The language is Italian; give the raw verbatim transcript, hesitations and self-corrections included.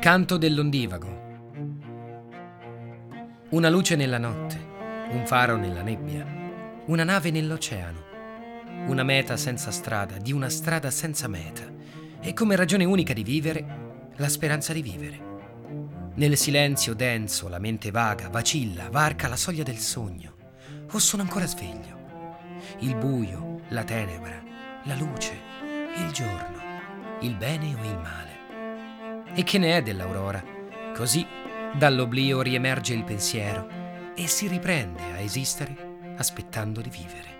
Canto dell'ondivago. Una luce nella notte, un faro nella nebbia, una nave nell'oceano, una meta senza strada, di una strada senza meta, e come ragione unica di vivere, la speranza di vivere. Nel silenzio denso la mente vaga, vacilla, varca la soglia del sogno, o sono ancora sveglio. Il buio, la tenebra, la luce, il giorno, il bene o il male. E che ne è dell'aurora? Così dall'oblio riemerge il pensiero e si riprende a esistere aspettando di vivere.